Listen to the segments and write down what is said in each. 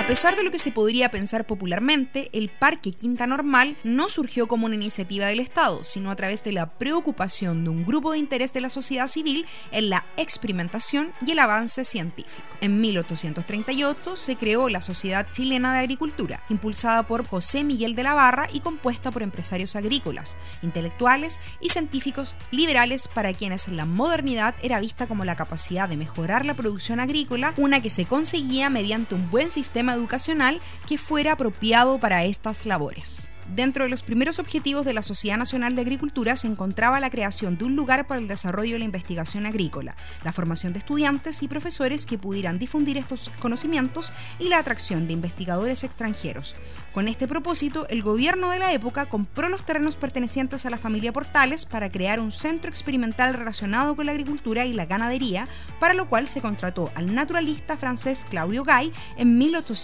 A pesar de lo que se podría pensar popularmente, el Parque Quinta Normal no surgió como una iniciativa del Estado, sino a través de la preocupación de un grupo de interés de la sociedad civil en la experimentación y el avance científico. En 1838 se creó la Sociedad Chilena de Agricultura, impulsada por José Miguel de la Barra y compuesta por empresarios agrícolas, intelectuales y científicos liberales para quienes la modernidad era vista como la capacidad de mejorar la producción agrícola, una que se conseguía mediante un buen sistema educacional que fuera apropiado para estas labores. Dentro de los primeros objetivos de la Sociedad Nacional de Agricultura se encontraba la creación de un lugar para el desarrollo de la investigación agrícola, la formación de estudiantes y profesores que pudieran difundir estos conocimientos y la atracción de investigadores extranjeros. Con este propósito, el gobierno de la época compró los terrenos pertenecientes a la familia Portales para crear un centro experimental relacionado con la agricultura y la ganadería, para lo cual se contrató al naturalista francés Claudio Gay en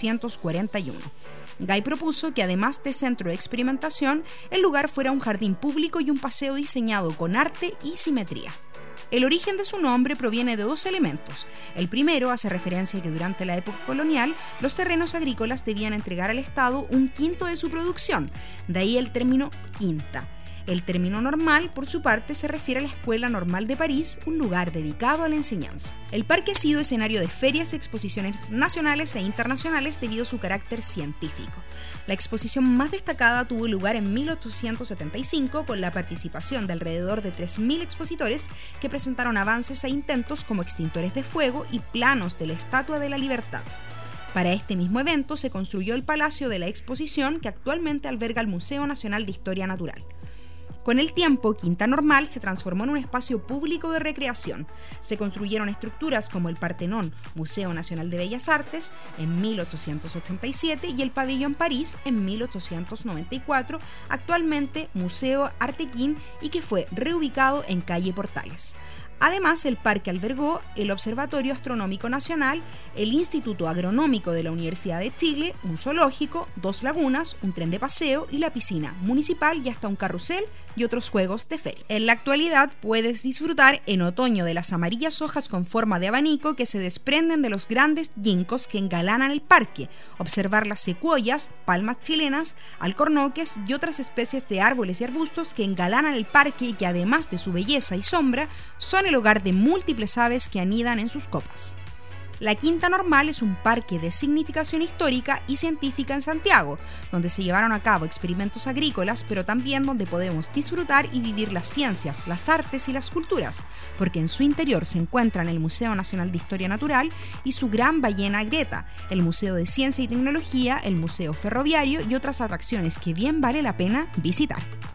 1841. Gay propuso que además de centro de experimentación, el lugar fuera un jardín público y un paseo diseñado con arte y simetría. El origen de su nombre proviene de dos elementos. El primero hace referencia a que durante la época colonial los terrenos agrícolas debían entregar al Estado un quinto de su producción, de ahí el término quinta. El término normal, por su parte, se refiere a la Escuela Normal de París, un lugar dedicado a la enseñanza. El parque ha sido escenario de ferias y exposiciones nacionales e internacionales debido a su carácter científico. La exposición más destacada tuvo lugar en 1875 con la participación de alrededor de 3.000 expositores que presentaron avances e intentos como extintores de fuego y planos de la Estatua de la Libertad. Para este mismo evento se construyó el Palacio de la Exposición, que actualmente alberga el Museo Nacional de Historia Natural. Con el tiempo, Quinta Normal se transformó en un espacio público de recreación. Se construyeron estructuras como el Partenón, Museo Nacional de Bellas Artes, en 1887 y el Pabellón París en 1894, actualmente Museo Artequín, y que fue reubicado en calle Portales. Además, el parque albergó el Observatorio Astronómico Nacional, el Instituto Agronómico de la Universidad de Chile, un zoológico, 2 lagunas, un tren de paseo y la piscina municipal y hasta un carrusel y otros juegos de feria. En la actualidad puedes disfrutar en otoño de las amarillas hojas con forma de abanico que se desprenden de los grandes ginkgos que engalanan el parque, observar las secuoyas, palmas chilenas, alcornoques y otras especies de árboles y arbustos que engalanan el parque y que además de su belleza y sombra, son el hogar de múltiples aves que anidan en sus copas. La Quinta Normal es un parque de significación histórica y científica en Santiago, donde se llevaron a cabo experimentos agrícolas, pero también donde podemos disfrutar y vivir las ciencias, las artes y las culturas, porque en su interior se encuentran el Museo Nacional de Historia Natural y su gran ballena Greta, el Museo de Ciencia y Tecnología, el Museo Ferroviario y otras atracciones que bien vale la pena visitar.